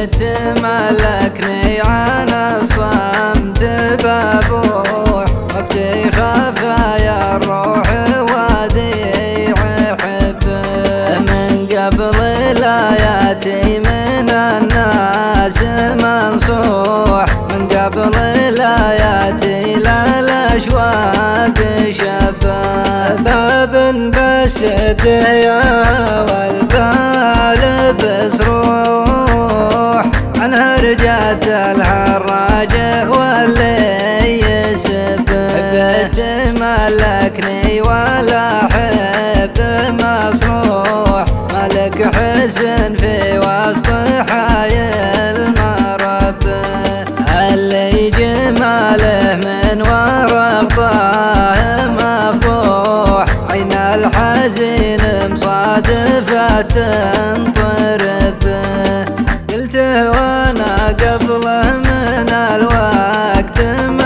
بتملكني عن الصمت ببوح وقتي خفايا الروح وديع حبه من قبل الآياتي من الناس منصوح من قبل الآياتي للأشواق شبه باب بس الدهيا والبال بسروح عنها رجعت الحراجة واللي يسبه بتملكني ولا حب مصروح ملك حسن في وسط حي المربى اللي جماله من ورقطه مفضوح عين الحزين مصادفة تنطربه قلته وانا قبله من الوقت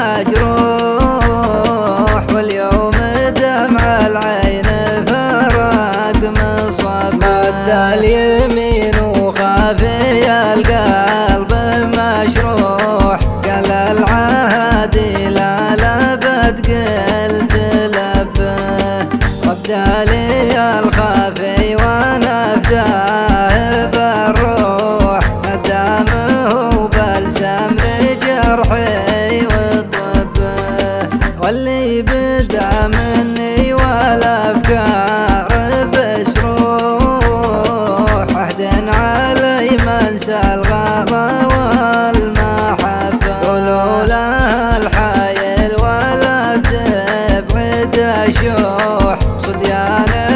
مجروح واليوم دمع العين فراق مصاب مد اليمين وخافي القلب مشروح قال العهدي لا لبد قلت لبه رد لي الخافي وانا افداه بالروح مدامه بلسم لجرحي وطبه واللي بدا مني والافكار بسروح عهد علي منسى الغلا والمحبه قولوا لها الحايل ولا تبعد اشوح صديان